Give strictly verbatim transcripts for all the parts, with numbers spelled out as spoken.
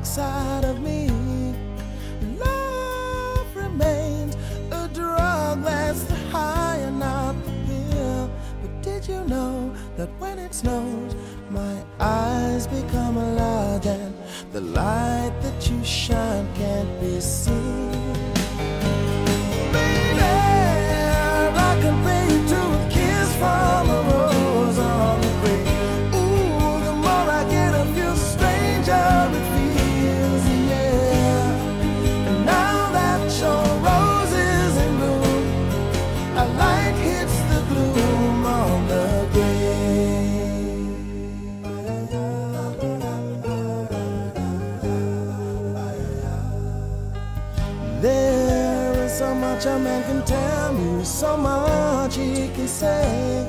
dark side of me. Love remains a drug that's the high and not the pill. But did you know that when it snows, my eyes become large and the light that you shine can't be seen? Baby, I can pay you to a kiss from a rose on the grave. Ooh, the more I get of you, the stranger it feels, yeah. And now that your rose is in bloom, a light hits the gloom on the grave. There is so much a man can tell you, so much he can say.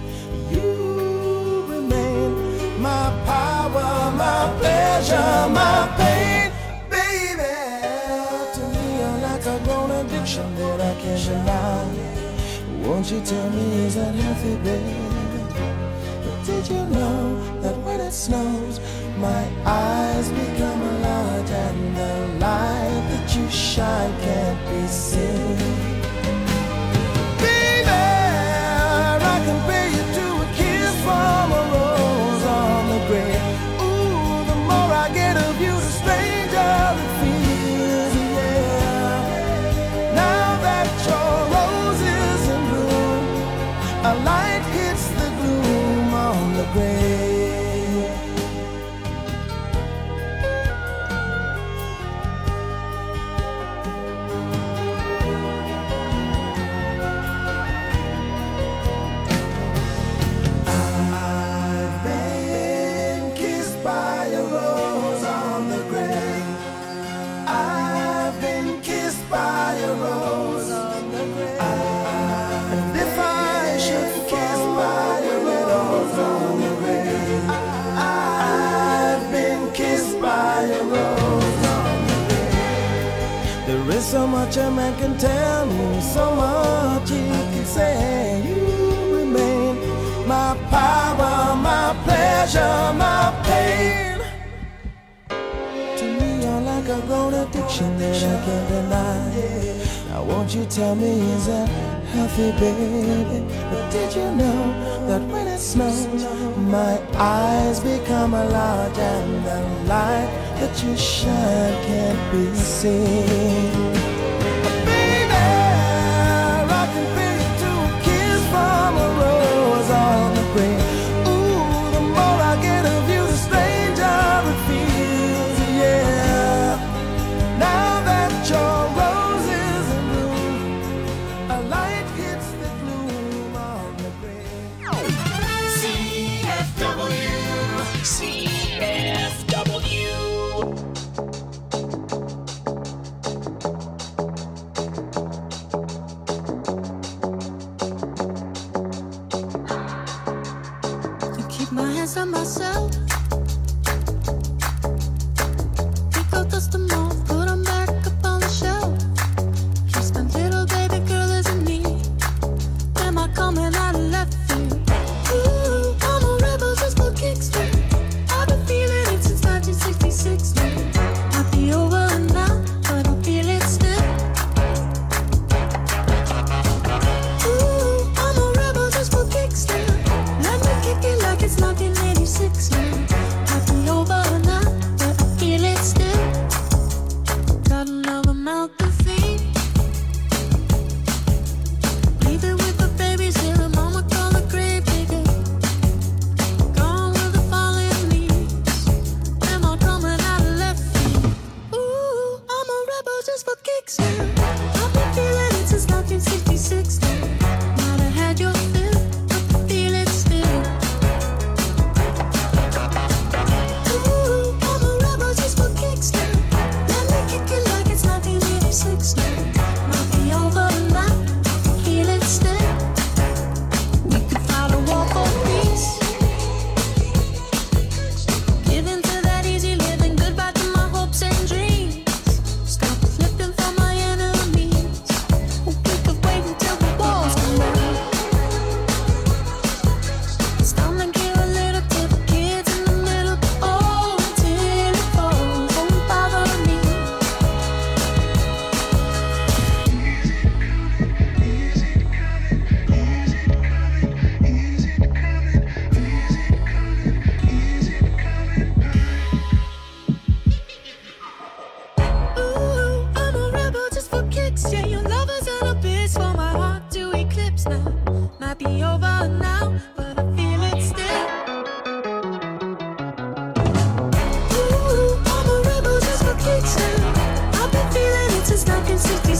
You remain my power, my pleasure, my pain. Baby, to me you're like a grown addiction that I can't deny. Won't you tell me, is that healthy, baby? But did you know that when it snows, my eyes become large and the light that you shine can't be seen? Baby, I can pay you to a kiss from a rose on the grave. Ooh, the more I get of you, the stranger it feels, yeah. Now that your rose is in bloom, a light hits the gloom on the grave. So much a man can tell me, so much he can say. You remain my power, my pleasure, my pain. To me you're like a grown addiction that I can't deny. Now won't you tell me, is that healthy, baby? But did you know that when it snows, my eyes become large and the light that you shine can't be seen? From a rose on the grave. Ooh, the more I get of you, the stranger it feels, yeah. Now that your rose is in bloom, a light hits the gloom on the grave. C F W, C F W. On myself, pick up dust them off, put them back up on the shelf. He's my little baby girl, isn't he? Am I coming out of left field? Ooh, I'm a rebel just for kicks. I've been feeling it since nineteen sixty-six. Might be over now, but I feel it still. Ooh, I'm a rebel just for kicks. Let me kick it like it's nineteen eighty-six now. Might be over now, but I feel it still.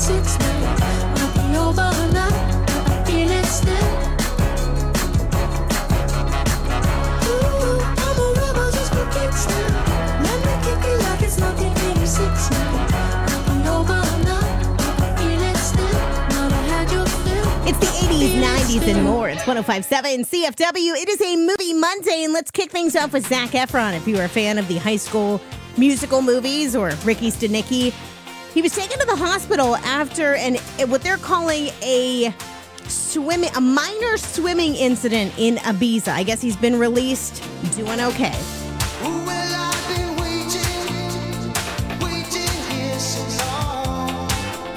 six now. Might be over now, but I feel it still. Ooh, I'm a rebel just for kicks now. Let me kick it like it's nineteen eighty-six now. Might be over now, but I feel it still. Now I had your fill. It's the eighties, nineties, and more. It's one oh five point seven C F W. It is a movie Monday, and let's kick things off with Zac Efron. If you were a fan of the High School Musical movies or Ricky Stenicki, he was taken to the hospital after an what they're calling a swimming, a minor swimming incident in Ibiza. I guess he's been released, doing okay. Well, I've been waiting, waiting here so long,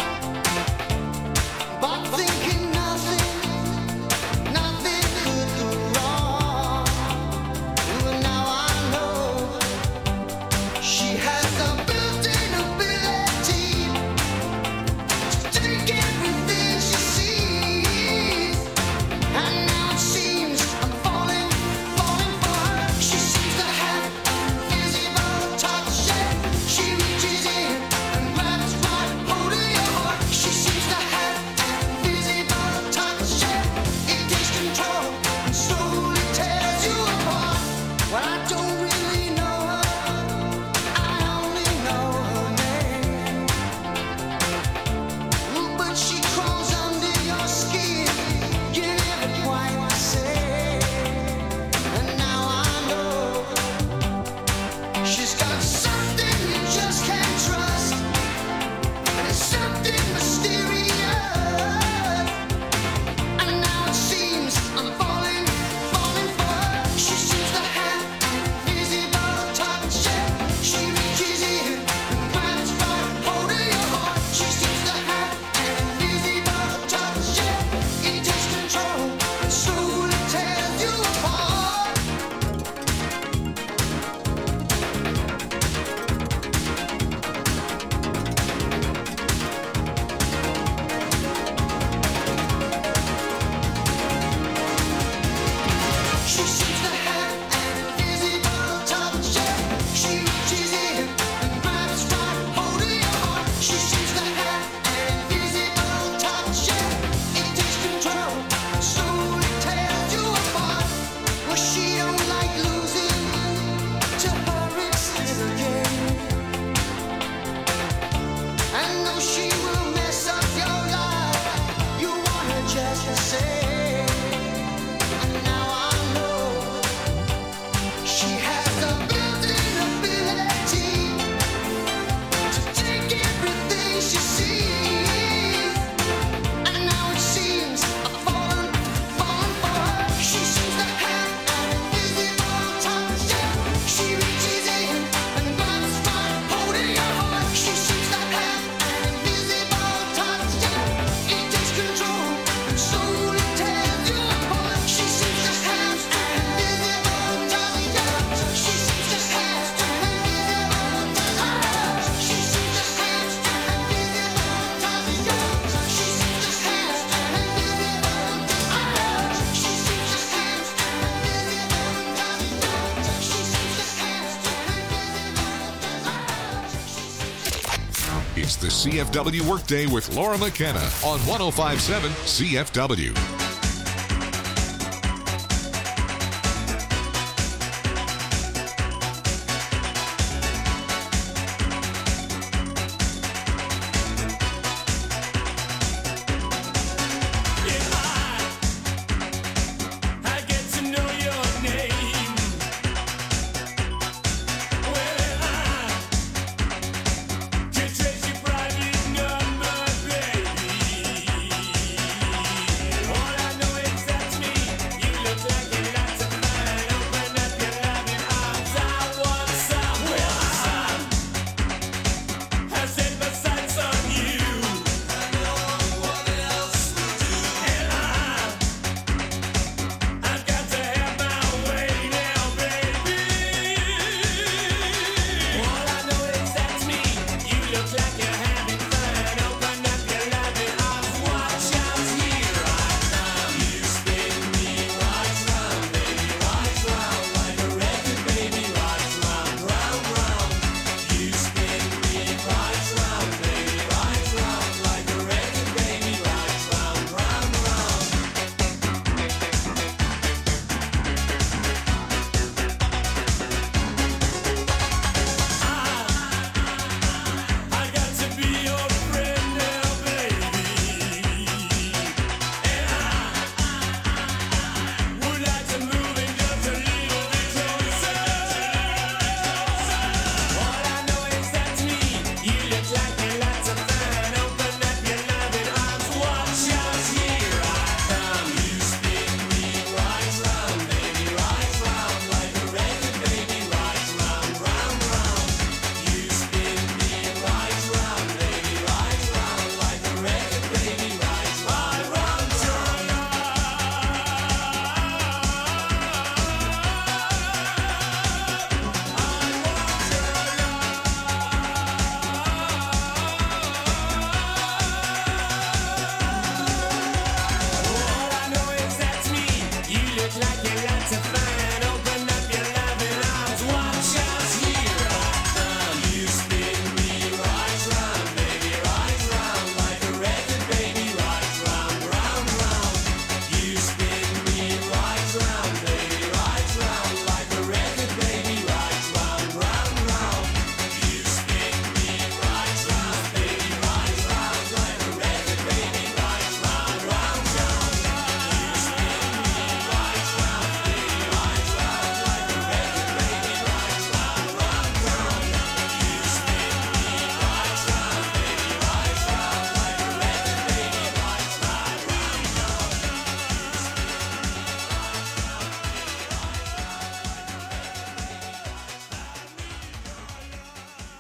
but thinking nothing, nothing could go wrong. Well, now I know she has the built-in ability to take everything she sees, and now it seems I'm falling, falling for her. She seems to have invisible touch, yeah. She reaches in and grabs right hold of your heart. She seems to have invisible touch, yeah. It takes control and slowly tears you apart. Well, I don't really know her, I only know her name. Ooh, but she crawls under your skin, you never quite the same. And now I know she's got something you just can't trust, and it's something mysterious. And now it seems I'm falling, falling for her. She seems to have invisible touch, yeah. She reaches in and grabs right hold of your heart. She seems to have invisible touch, yeah. It takes control and slowly tears you apart. She seems to have an invisible touch, yeah. She reaches in and grabs right hold of your heart. She seems to have an invisible touch, yeah. It takes control and slowly tears you apart. Well, she don't like losing, to her it's still a game. And though she will mess up your life, you want her just the same. And now I know she has the built-in ability to take everything she sees. And now it seems I'm falling, falling for her. She seems to have an invisible touch, yeah. She reaches in and grabs right hold of your heart. She seems to have an invisible touch, yeah. It takes control and slowly tears you apart. She seems to have an invisible touch, yeah. She seems to have an invisible touch. She seems to have an invisible touch, yeah. She seems to have an invisible touch. She seems to have an invisible touch, yeah. She seems to have an invisible touch. It's the C F W Workday with Laura McKenna on one oh five point seven C F W. I get to know your name. Well, I can trace your private number, baby. All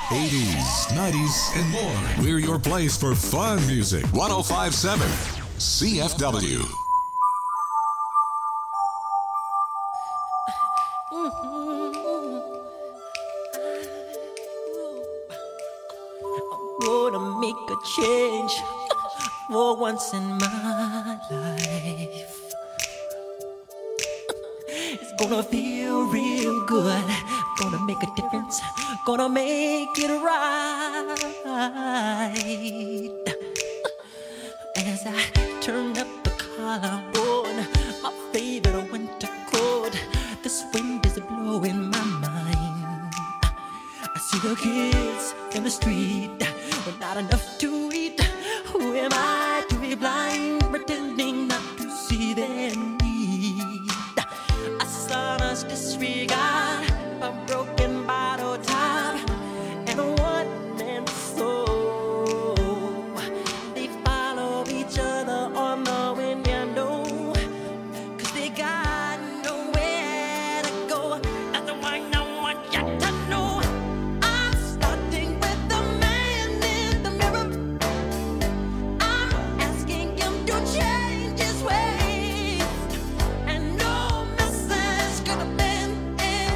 eighties, nineties, and more. We're your place for fun music. one oh five point seven C F W. Gonna make a change for once in my life. It's gonna feel real good. Gonna make a difference. Gonna make it right. As I turn up the collar on my favorite winter coat, this wind is blowing my mind. I see the kids in the street with not enough to eat. Who am I to be blind, pretending not to see their need? A son's disregard, a broken bottle top, and a one-man soul. They follow each other on the window, 'cause they got nowhere to go. That's why I want you to know I'm starting with the man in the mirror. I'm asking him to change his ways, and no message could have been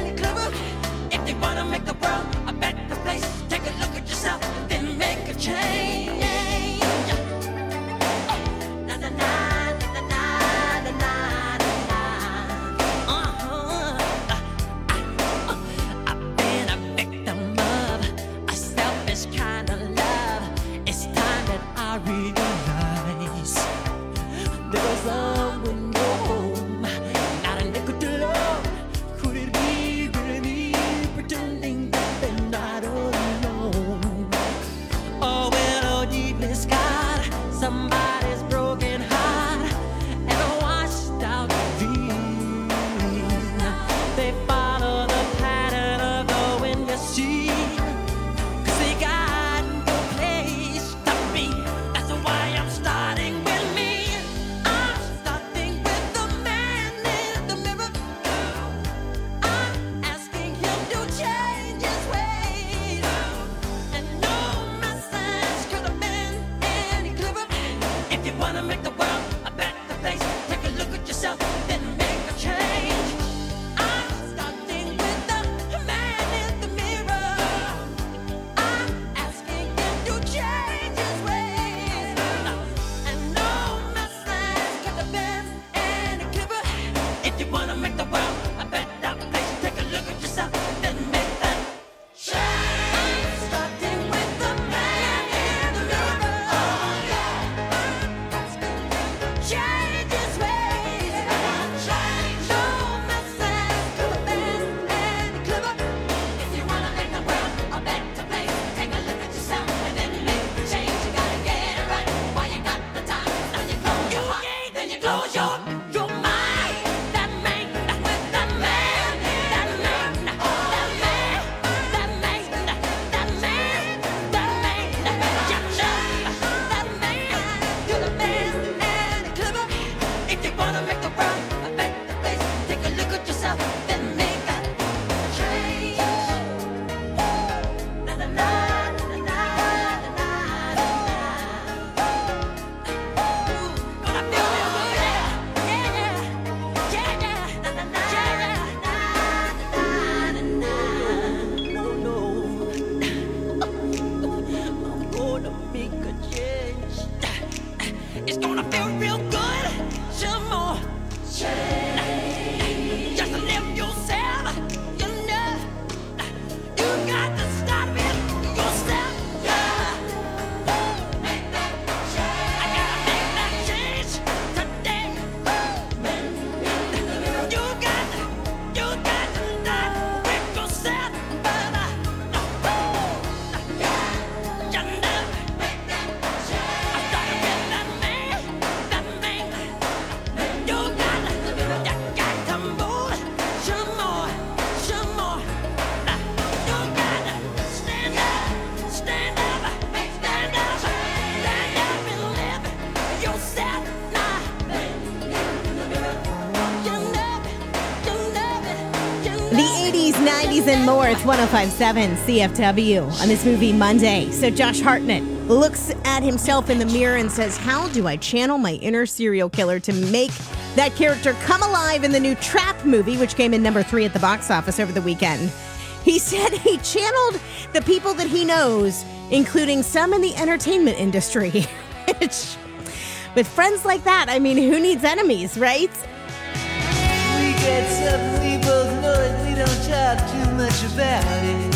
The eighties, nineties, and more. It's one oh five point seven C F W on this movie Monday. So Josh Hartnett looks at himself in the mirror and says, how do I channel my inner serial killer to make that character come alive in the new Trap movie, which came in number three at the box office over the weekend? He said he channeled the people that he knows, including some in the entertainment industry. Which, with friends like that, I mean, who needs enemies, right? We get something we both know and we don't talk too much about it.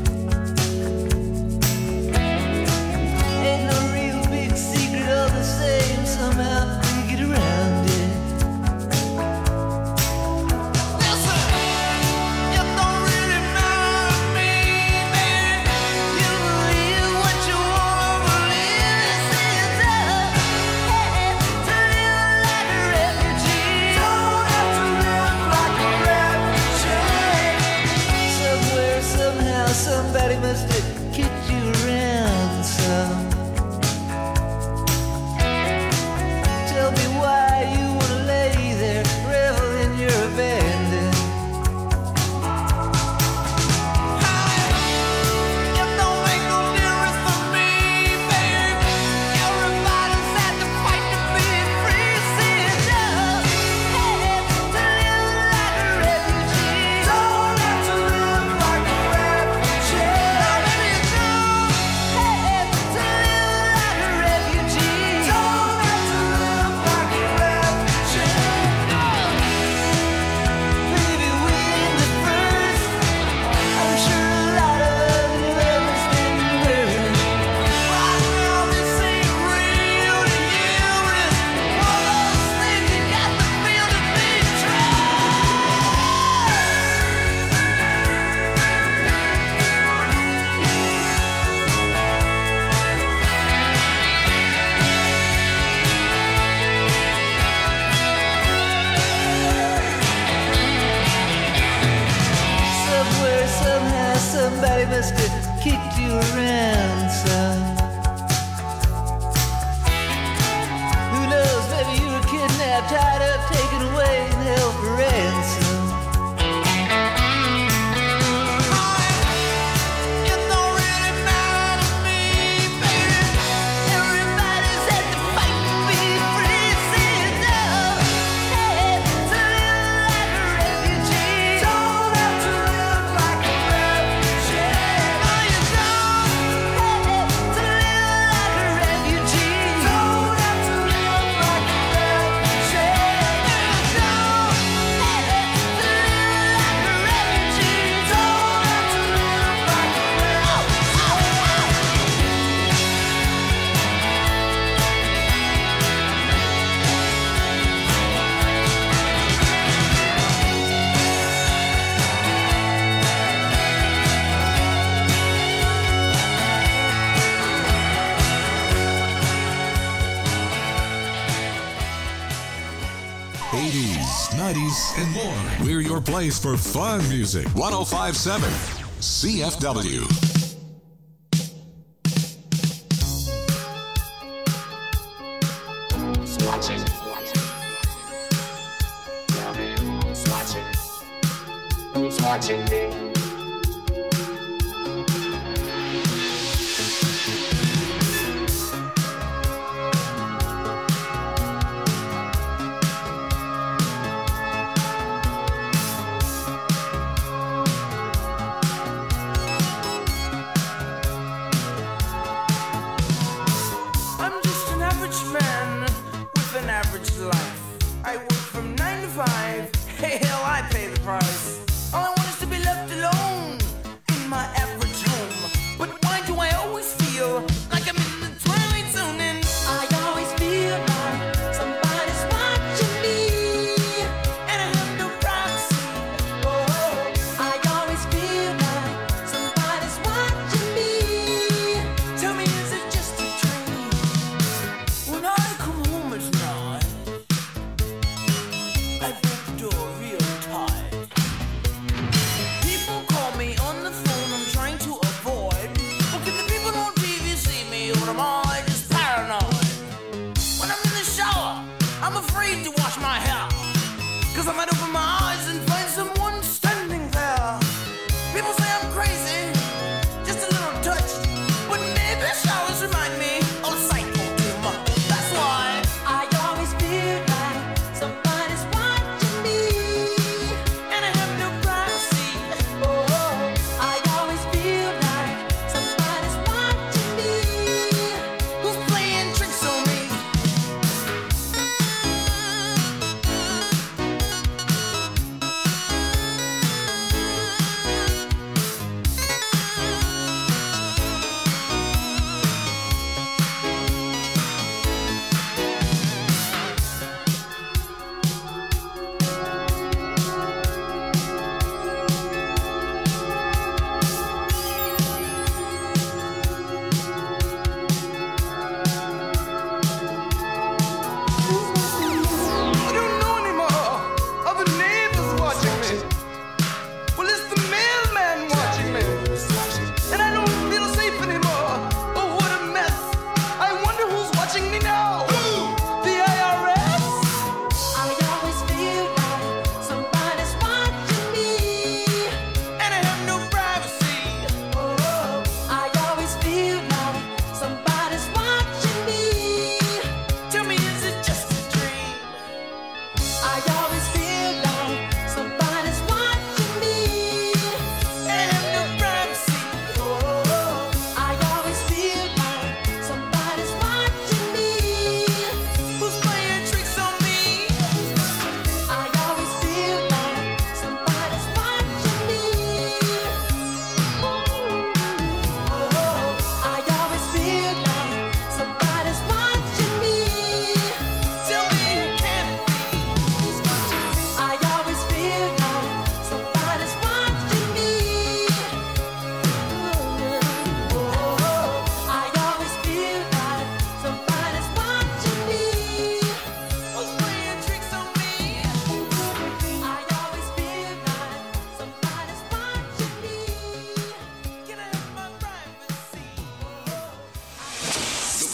Ain't no real big secret, all the same, somehow we get around it. Listen, it don't really matter to me, man. You believe what you want to believe. This is up, to live like a refugee. Don't have to live like a refugee. Somewhere, somehow, somebody must have kicked you around some. Tell me why you wanna lay there, revel in your abandon. It don't make no difference for me, babe. Everybody's had to fight to be free. Sitting up, had to live like a refugee. Don't have to live like a refugee. Maybe you do, had to live like a refugee. Don't have to live like a refugee. Baby, we ain't the first. I'm sure a lot of you ever been hurt. Right now, this ain't real to you. It's one of those things you got to feel to be true. Somewhere, somehow, somebody must have kicked you around some. Who knows, maybe you were kidnapped, tied up, taken away, and held for ransom. It don't really matter to me, baby. Everybody's had to fight to be free. Sitting up, had to live like a refugee. Don't have to live like a refugee. No, you don't have to live like a refugee. Don't have to live like a refugee. You don't have to live like a refugee. Don't have to live like a eighties, nineties, and more. We're your place for fun music. one oh five point seven C F W. Who's watching? Tell me who's watching? Who's watching me? I'm just an average man with an average life. I work from nine to five. Hey, hell, I pay the price. All I want is to be left alone.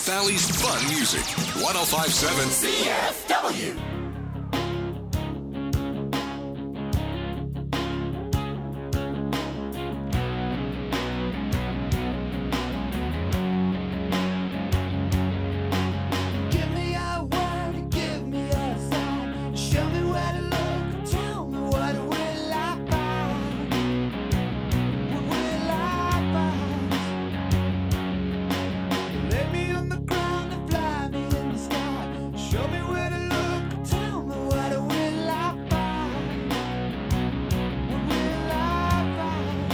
Valley's fun music. one oh five point seven C F W. Give me a word, give me a sign. Show me where to look, tell me what will I find? What will I find? Lay me on the ground and fly me in the sky. Show me where to look, tell me what will I find? What will I find?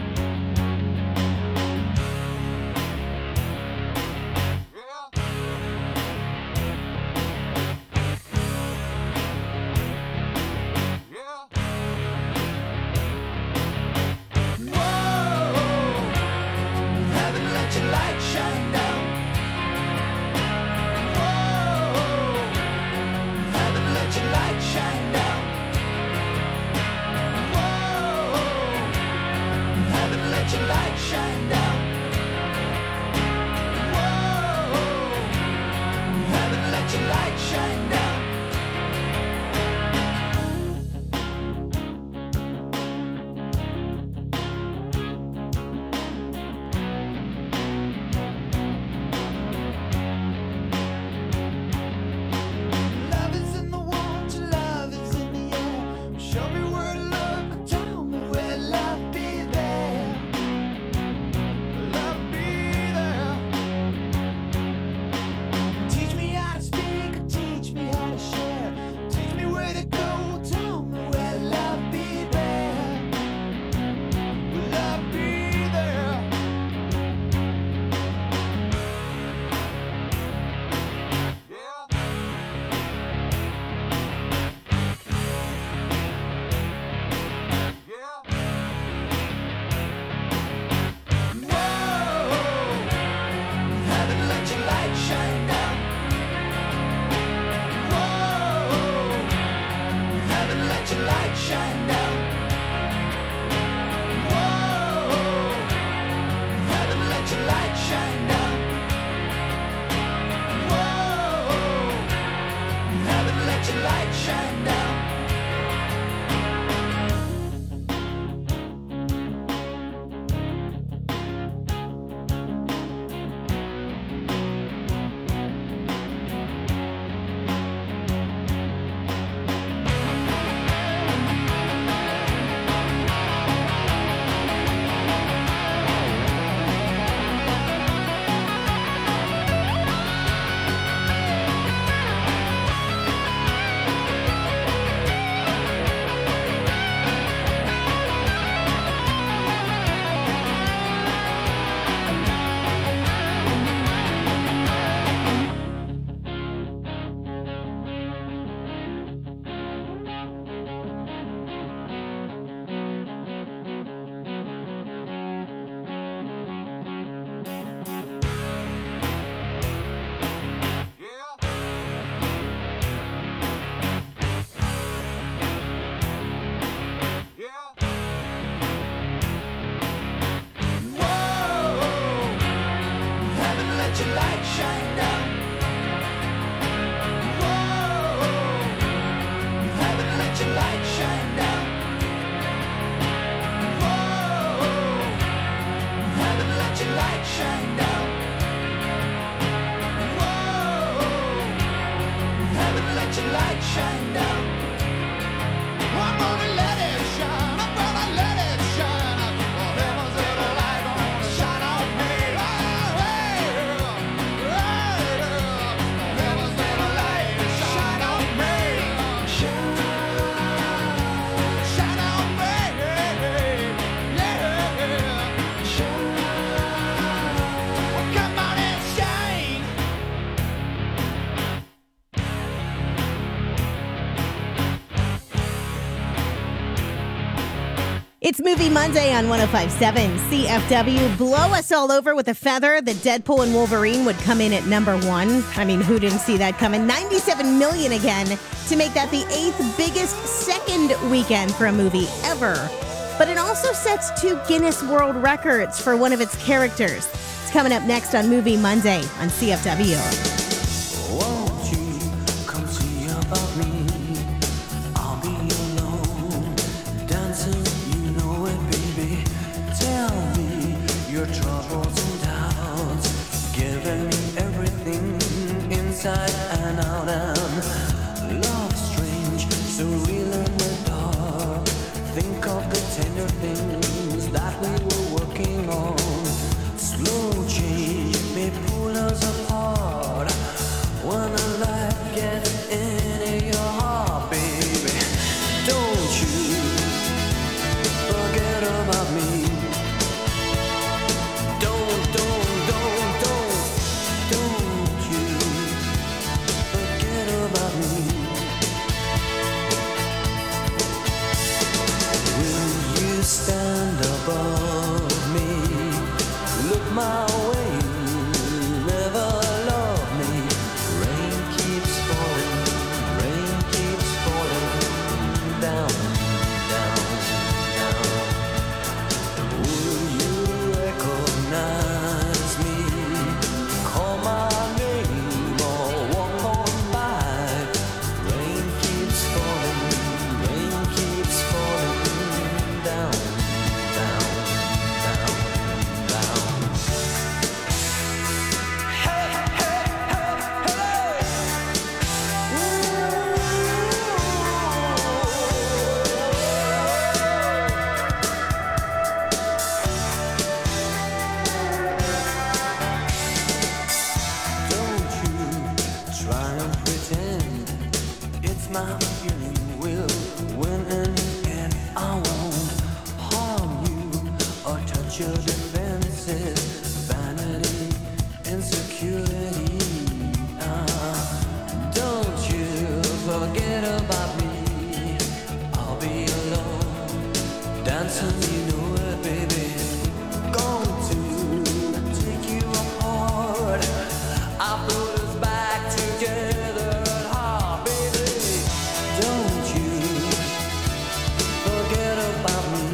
Haven't let your light shine down. Whoa, haven't let your light shine down. Whoa, haven't let your light shine down. Whoa, haven't let your light shine down. Love is in the water, love is in the air. Show me where to look, tell me where love be there. Love be there. Teach me how to speak, teach me how to share. Teach me where to go, tell me where love be there. Will love be there? Whoa, haven't let your light shine down. Whoa, haven't let your light shine down. Whoa, haven't let your light shine down. Whoa, haven't let your light shine down. Whoa, haven't let your light shine down. Whoa, haven't let your light shine down. Whoa, haven't let your light shine down. Whoa, haven't let your light shine down. I'm gonna let it shine. I'm gonna let it shine. Oh, heaven's little light gonna shine on me. Oh, hey, hey, oh, heaven's little light shine on me. Shine, shine on me. Yeah, shine. Well, come on and shine. It's Movie Monday on one oh five point seven C F W. Blow us all over with a feather that Deadpool and Wolverine would come in at number one. I mean, who didn't see that coming? ninety-seven million again to make that the eighth biggest second weekend for a movie ever. but it also sets two Guinness World Records for one of its characters. It's coming up next on Movie Monday on C F W. Won't you come see about me? I'll be alone, dancing, you know it, baby. Tell me your troubles and doubts, giving me everything inside and out. And love strange, so real in the dark. Think of the tender things that we were working on. Slow change may pull us apart. When the light gets into your heart, baby, don't you forget about me. Don't, don't, don't, don't, don't you forget about me. Will you stand above me? Look my way, never love me. Rain keeps falling, rain keeps falling down, down, down. Will you recognize me? Call my name or walk on by. Rain keeps falling, rain keeps falling down, down, down, down. Don't you try and pretend it's my feeling will win in the end. I won't harm you or touch your defenses. Vanity, insecurity. Ah, don't you forget about me. I'll be alone, dancing, you know it, baby. Going to take you apart. I'll put us back together at heart, baby. Don't you forget about me.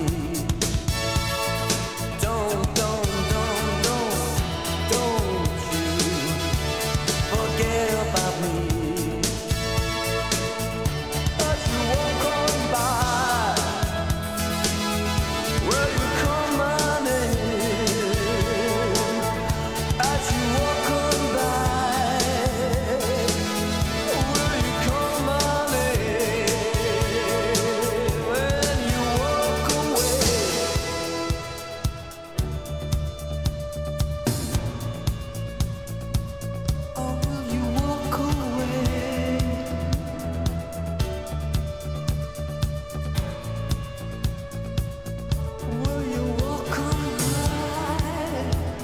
Don't, don't, don't, don't, don't you forget about me. As you walk on by, will you call my name? As you walk on by, will you call my name? When you walk away, or will you walk away? Will you walk on by?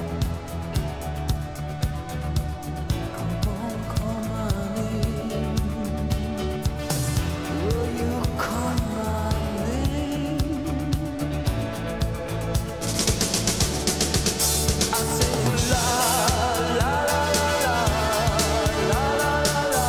Come on, call my name. Will you call my name? I say la la la la la la la la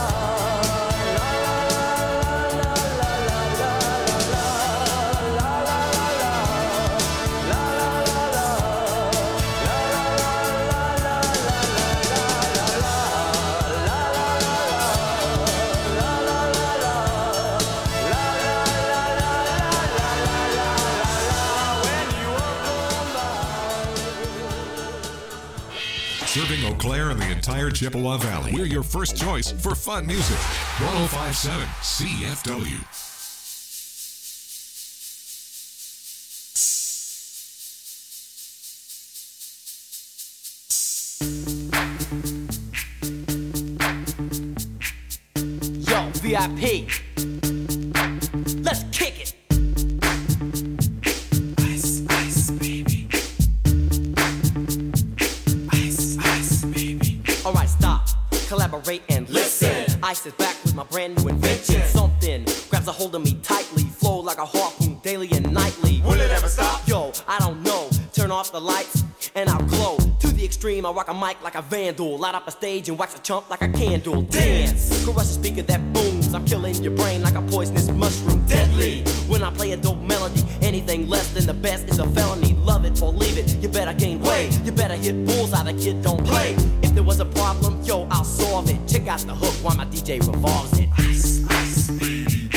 Serving Eau Claire and the entire Chippewa Valley. We're your first choice for fun music. one oh five point seven C F W. Yo, V I P. Let's kick it. Ice, ice, baby. Ice, ice, baby. Alright, stop, collaborate and listen. Ice is back with my brand new invention. Something grabs a hold of me tightly, flow like a harpoon daily and nightly. Will it ever stop? Yo, I don't know. Turn off the lights and I'll glow. To the extreme, I rock a mic like a vandal. Light up a stage and wax a chump like a candle. Dance, crush a speaker that booms. I'm killing your brain like a poisonous mushroom. Deadly, when I play a dope melody, Anything less than the best is a felony. Love it or leave it, you better gain weight. You better hit bullseye, the kid don't play. If there was a problem, yo, I'll solve it. Check out the hook while my D J revolves it. Ice, ice, baby.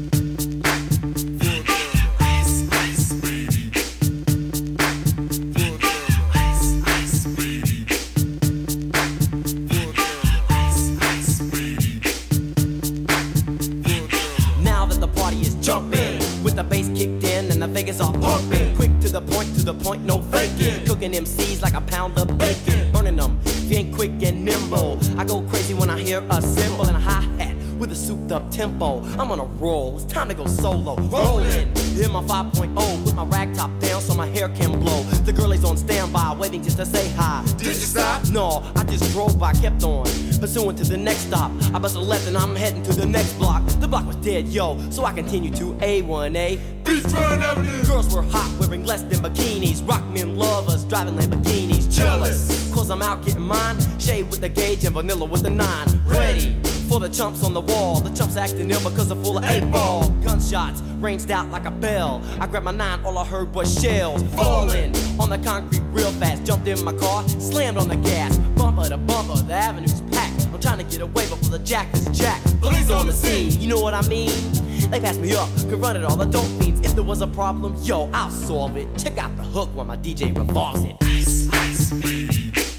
Jumping with the bass kicked in and the Vegas are pumping. Quick to the point, to the point, no faking. Cooking M Cs like a pound of bacon. Burning them, if you ain't quick and nimble. I go crazy when I hear a cymbal and a hi-hat with a souped up tempo. I'm on a roll, it's time to go solo. Rolling, in my five point oh with my rag top down so my hair can blow. The girl is on standby, waiting just to say hi. Did you stop? No, I just drove by, kept on pursuing to the next stop. I bust a left and I'm heading to the next block. The block was dead, yo, so I continued to A one A. Beachfront Avenue. Girls were hot, wearing less than bikinis. Rock men lovers, driving Lamborghinis. Jealous, cause I'm out getting mine. Shade with the gauge and vanilla with the nine. Ready for the chumps on the wall. The chumps acting ill because they're full of eight ball. Gunshots ranged out like a bell. I grabbed my nine, all I heard was shells falling on the concrete real fast. Jumped in my car, slammed on the gas. Bumper to bumper, the avenue's packed. I'm trying to get away before the jack is jacked. Police on the scene, you know what I mean? They passed me up, could run it all, the dope fiends. If there was a problem, yo, I'll solve it. Check out the hook while my D J revolves it. Ice, ice, baby.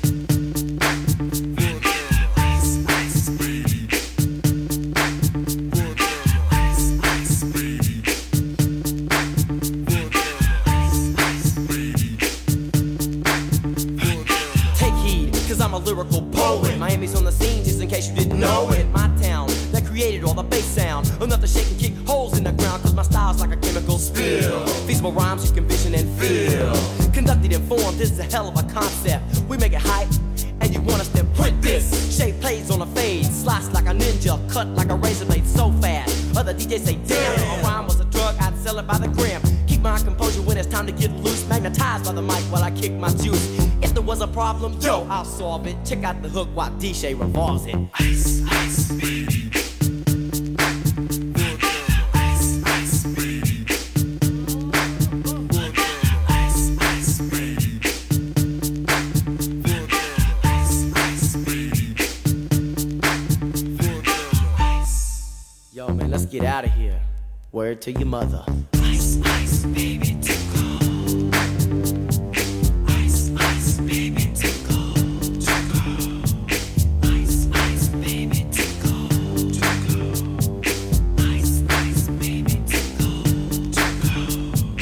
I'm a lyrical poet. Miami's on the scene, just in case you didn't know it. My town that created all the bass sound. Enough to shake and kick holes in the ground, cause my style's like a chemical spill. Feasible rhymes you can vision and feel. Conducted in form, this is a hell of a concept. We make it hype, and you want us to print this. Shape plays on a fade, slice like a ninja, cut like a razor blade so fast. Other D Js say, damn, if a rhyme was a drug, I'd sell it by the gram. Keep my composure when it's time to get loose. Magnetized by the mic while I kick my juice. If there was a problem, yo, I'll solve it. Check out the hook while D J revolves it. Ice, ice, baby. Ice, ice, baby. Ice, ice, baby. Ice, ice, baby. Yo, man, let's get out of here. Word to your mother. Ice, ice, baby, to go. Ice, ice, baby, to go. To go. Ice, ice, baby, to go. To go. Ice, ice, baby, to go. To go.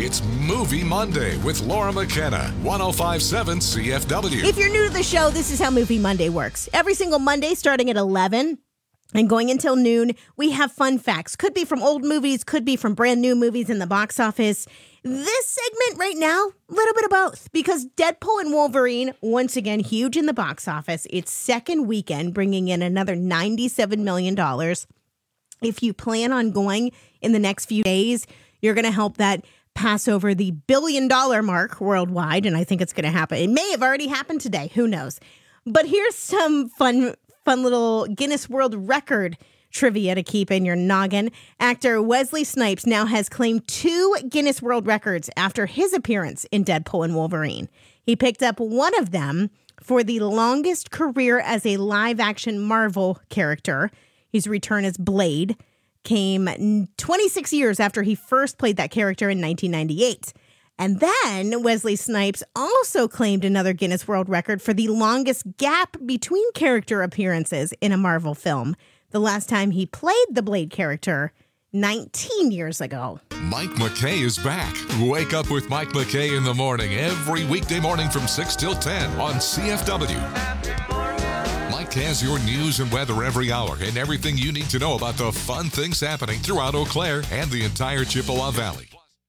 It's Movie Monday with Laura McKenna, ten fifty-seven C F W. If you're new to the show, this is how Movie Monday works. Every single Monday starting at eleven and going until noon, we have fun facts. Could be from old movies, could be from brand new movies in the box office. This segment right now, a little bit of both, because Deadpool and Wolverine, once again, huge in the box office. Its second weekend, bringing in another ninety-seven million dollars. If you plan on going in the next few days, you're going to help that pass over the billion dollar mark worldwide, and I think it's going to happen. It may have already happened today. Who knows? But here's some fun, fun little Guinness World Record trivia to keep in your noggin. Actor Wesley Snipes now has claimed two Guinness World Records after his appearance in Deadpool and Wolverine. He picked up one of them for the longest career as a live-action Marvel character. His return as Blade came twenty-six years after he first played that character in nineteen ninety-eight. And then Wesley Snipes also claimed another Guinness World Record for the longest gap between character appearances in a Marvel film. The last time he played the Blade character, nineteen years ago. Mike McKay is back. Wake up with Mike McKay in the morning every weekday morning from six till ten on C F W. Mike has your news and weather every hour and everything you need to know about the fun things happening throughout Eau Claire and the entire Chippewa Valley.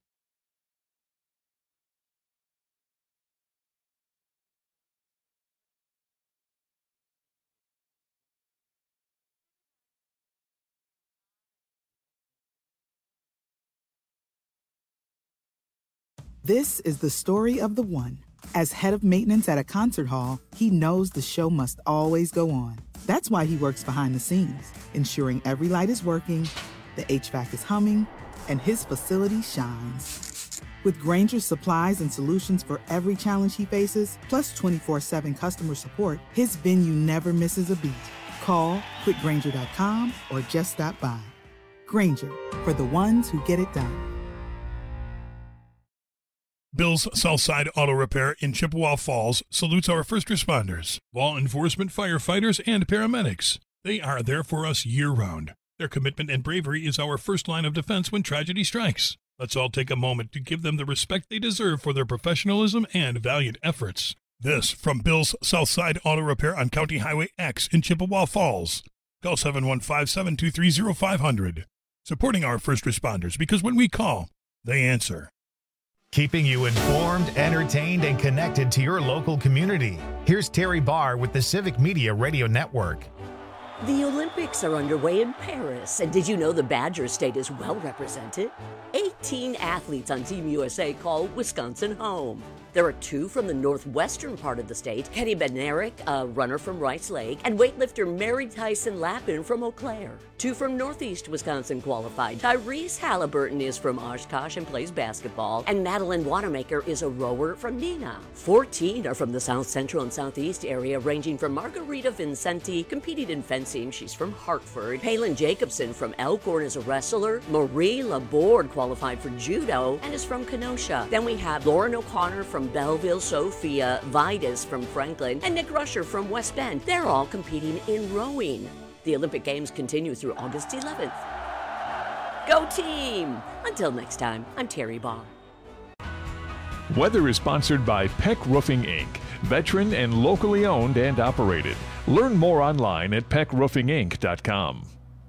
This is the story of the one. As head of maintenance at a concert hall, he knows the show must always go on. That's why he works behind the scenes, ensuring every light is working, the H V A C is humming, and his facility shines. With Grainger's supplies and solutions for every challenge he faces, plus twenty-four seven customer support, his venue never misses a beat. Call quick grainger dot com or just stop by. Grainger, for the ones who get it done. Bill's Southside Auto Repair in Chippewa Falls salutes our first responders, law enforcement, firefighters, and paramedics. They are there for us year-round. Their commitment and bravery is our first line of defense when tragedy strikes. Let's all take a moment to give them the respect they deserve for their professionalism and valiant efforts. This from Bill's Southside Auto Repair on County Highway X in Chippewa Falls. Call seven one five, seven two three, zero five zero zero. Supporting our first responders, because when we call, they answer. Keeping you informed, entertained, and connected to your local community. Here's Terry Barr with the Civic Media Radio Network. The Olympics are underway in Paris, and did you know the Badger State is well represented? eighteen athletes on Team U S A call Wisconsin home. There are two from the northwestern part of the state, Kenny Bednarik, a runner from Rice Lake, and weightlifter Mary Tyson Lappin from Eau Claire. Two from northeast Wisconsin qualified. Tyrese Halliburton is from Oshkosh and plays basketball, and Madeline Wanamaker is a rower from Neenah. fourteen are from the south central and southeast area, ranging from Margarita Vincenti, competed in fencing, she's from Hartford. Palin Jacobson from Elkhorn is a wrestler. Marie Laborde qualified for judo and is from Kenosha. Then we have Lauren O'Connor from Belleville, Sophia Vidas from Franklin, and Nick Rusher from West Bend. They're all competing in rowing. The Olympic Games continue through August eleventh. Go team! Until next time, I'm Terry Barr. Weather is sponsored by Peck Roofing Incorporated, veteran and locally owned and operated. Learn more online at peck roofing inc dot com.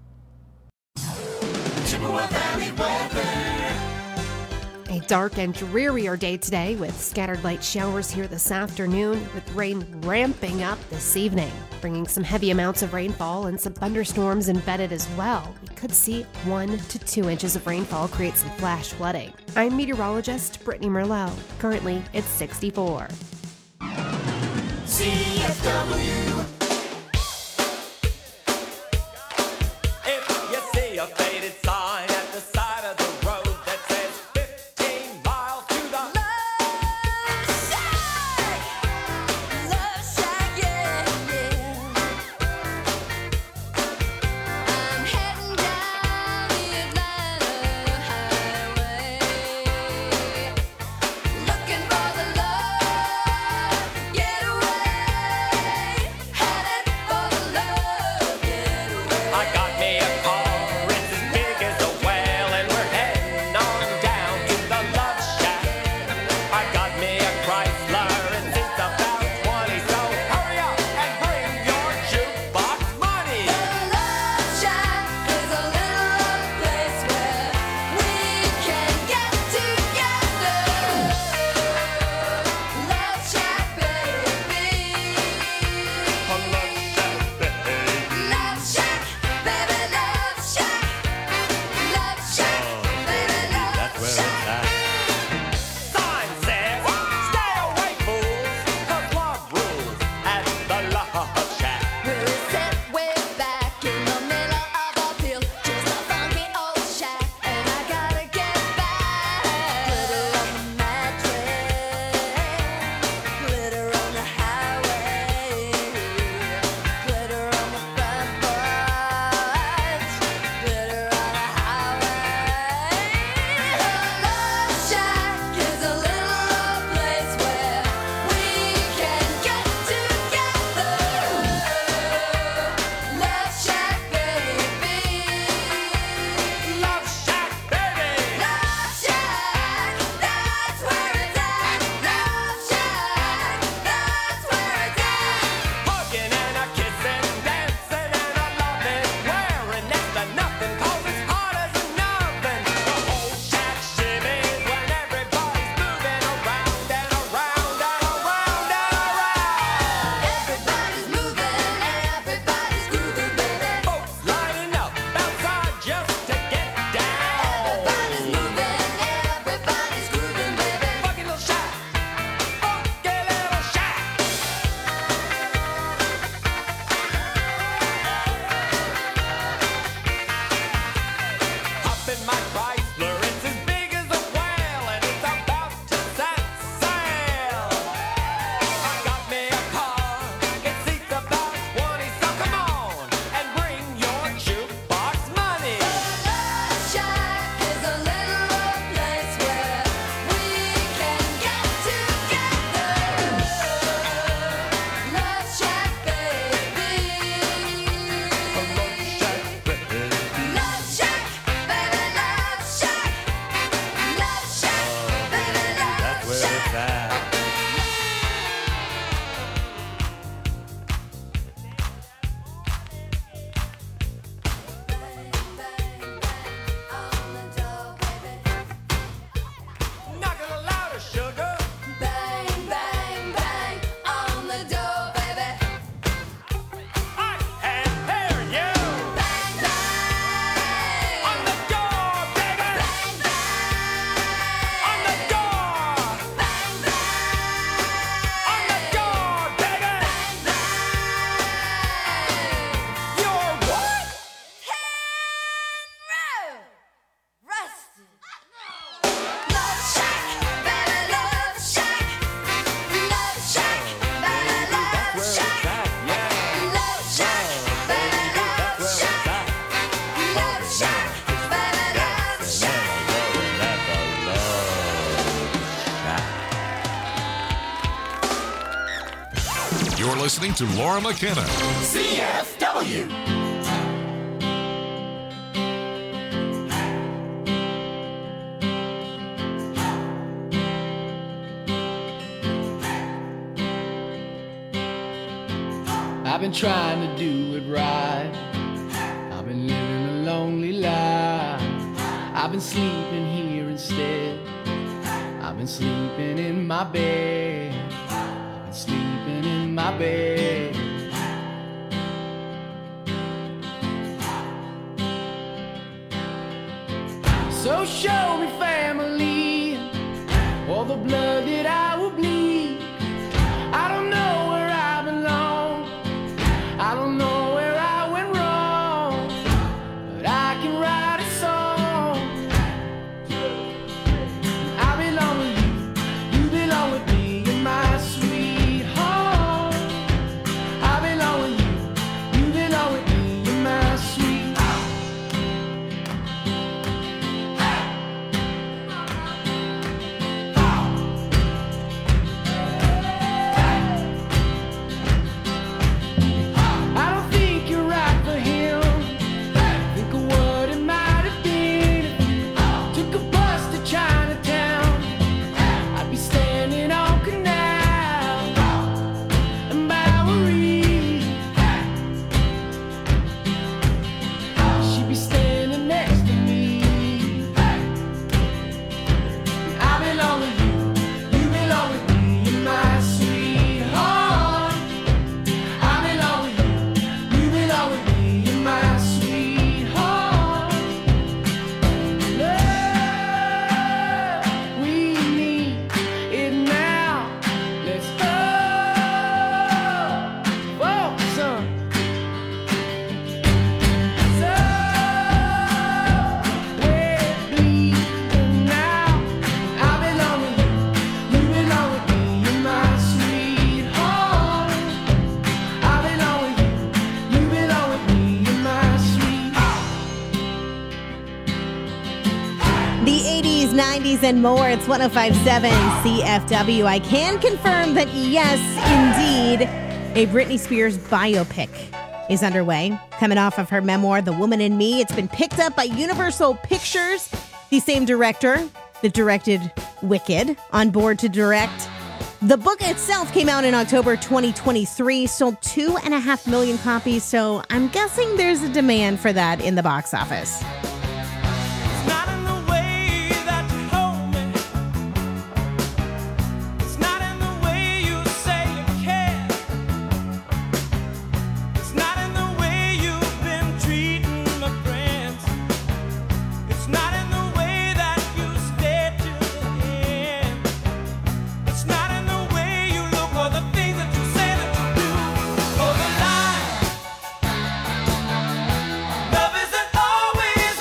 Chippewa Valley weather. A dark and drearier day today with scattered light showers here this afternoon, with rain ramping up this evening, bringing some heavy amounts of rainfall and some thunderstorms embedded as well. We could see one to two inches of rainfall create some flash flooding. I'm meteorologist Brittany Merlot. Currently, it's sixty-four. C F W. If you see a faded sign at the side of the road that says fifteen miles to the Love shack, yeah, yeah. I'm heading down the Atlanta highway, looking for the love getaway. listening to Laura McKenna. C F W. I've been trying to do it right. I've been living a lonely life. I've been sleeping here instead. I've been sleeping in my bed. I've been sleeping in my bed. So show me family, all the blood that I will bleed. I don't know where I belong. I don't know where I went wrong, but I can write a song. I belong with you, you belong with me, you're my sweetheart. I belong with you, you belong with me, you're my sweetheart. nineties and more. It's one oh five point seven C F W. I can confirm that, yes, indeed, a Britney Spears biopic is underway. Coming off of her memoir, The Woman in Me. It's been picked up by Universal Pictures, the same director that directed Wicked, on board to direct. The book itself came out in October twenty twenty-three, sold two and a half million copies, so I'm guessing there's a demand for that in the box office. Love isn't always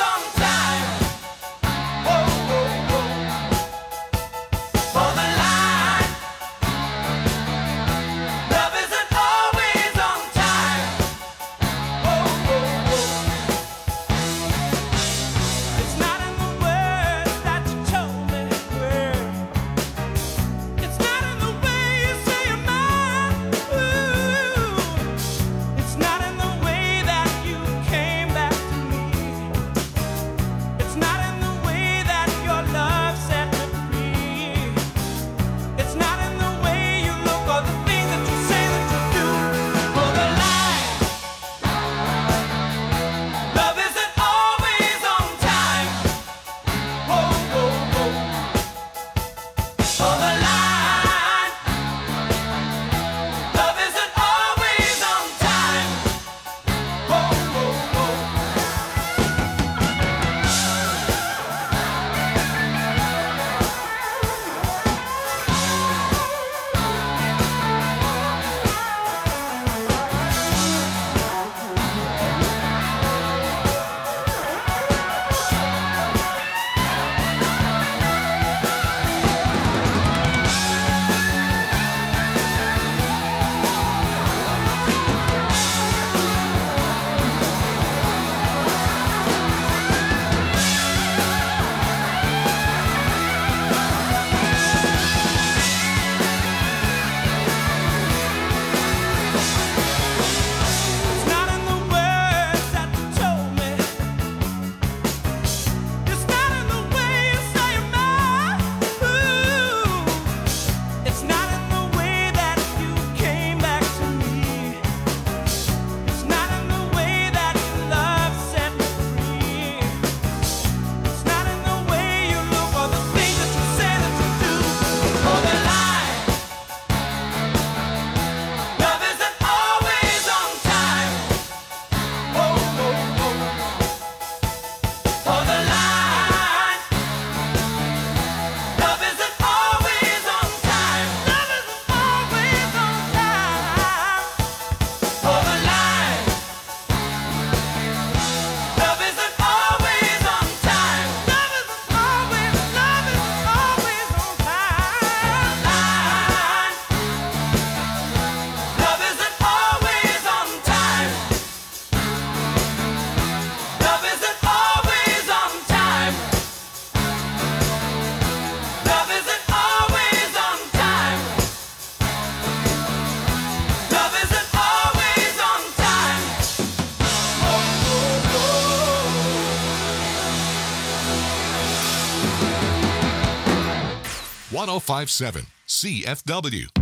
oh five seven C F W.